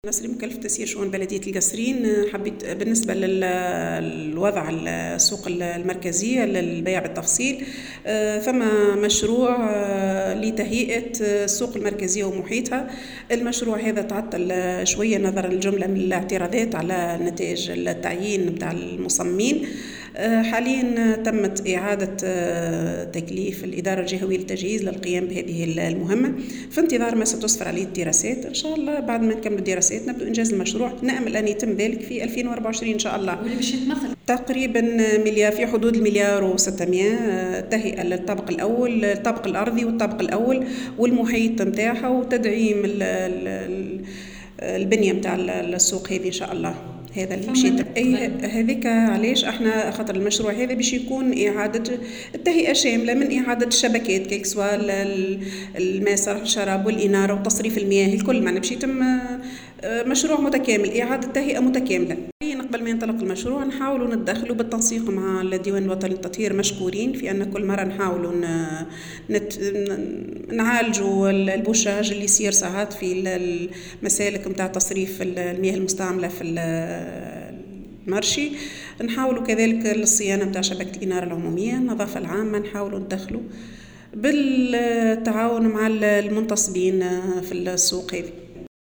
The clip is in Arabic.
نسري مكلف تسيير شؤون بلدية القصرين. حبيت بالنسبة للوضع السوق المركزية للبيع بالتفصيل، ثم مشروع لتهيئة السوق المركزية ومحيطها. المشروع هذا تعطل شوية نظرا للجملة من الاعتراضات على نتائج التعيين بتاع المصممين. حاليا تمت إعادة تكليف الإدارة الجهوية للتجهيز للقيام بهذه المهمة في انتظار ما ستسفر عليه الدراسات. إن شاء الله بعد ما نكمل الدراسات نبدأ إنجاز المشروع، نأمل أن يتم ذلك في 2024 إن شاء الله. واللي باش يتمثل تقريبا مليار، في حدود 1,600,000 تهيئة للطابق الأول، الطابق الأرضي والطابق الأول والمحيط متاعها، وتدعيم البنية متاع السوق هذه إن شاء الله. هذا اللي مشيت هذيك علاش احنا خاطر المشروع هذا باش يكون إعادة التهيئة شاملة من إعادة الشبكات كيك سواء الماء صرف الشراب والإنارة وتصريف المياه الكل، معنا باش يتم مشروع متكامل، إعادة تهيئة متكاملة. قبل ما ينطلق المشروع نحاولوا ندخلوا بالتنسيق مع الديوان الوطني للتطهير، مشكورين في أن كل مرة نحاولوا نعالجوا البوشاج اللي يصير ساعات في المسالك متاع تصريف المياه المستعملة في المرشي. نحاولوا كذلك الصيانة متاع شبكة الإنارة العمومية، النظافة العامة نحاولوا ندخلوا بالتعاون مع المنتصبين في السوق هذه.